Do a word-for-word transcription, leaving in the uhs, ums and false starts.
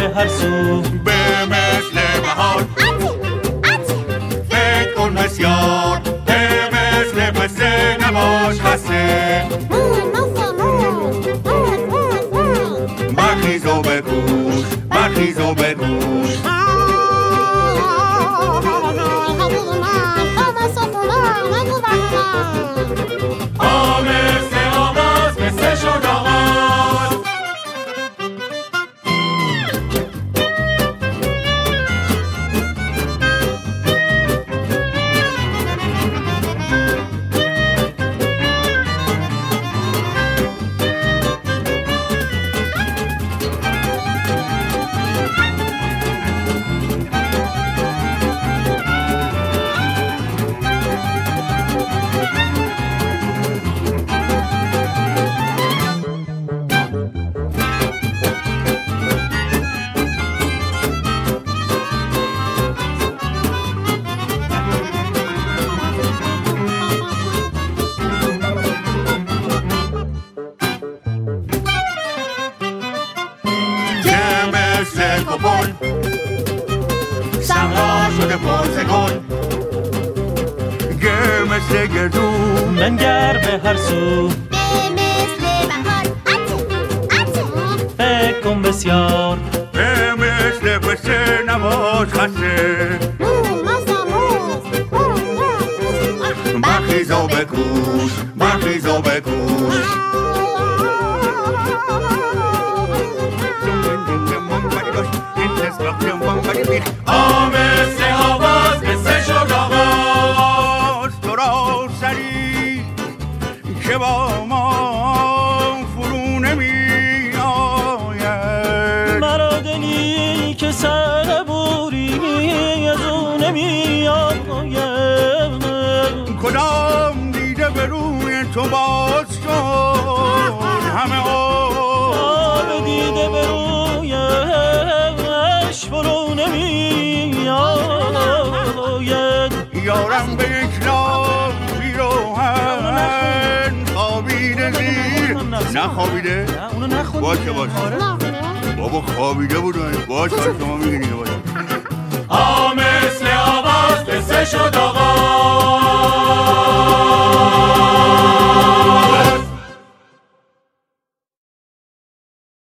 به هر سو، به مثل بهار فکر کن بسیار، به مثل پسته نباش خسته، برخیز و بکوش، برخیز و بکوش. آمسته آواز مثل شد آغاز. مثل گردو منگر به هر سو، به مثل بهار فکر کن بسیار، به مثل پسته نباش خسته، برخیز و بکوش، برخیز و بکوش. آمسته آواز مثل شد آغاز. تو را سری که با ما فرو نمی آید، مرا دلی که صبوری از او نمی آید. کدام دیده به روی تو باز شد، همه آب دیده به رویش فرو نمی آید. یارم به یک راه بیروهن خوابیده زیر، نخوابیده؟ نه اونو نخوابیده. باشه باشه بابا خوابیده بود باشه شما میگنید باشه. آ مثل آواز قصه شد آغاز.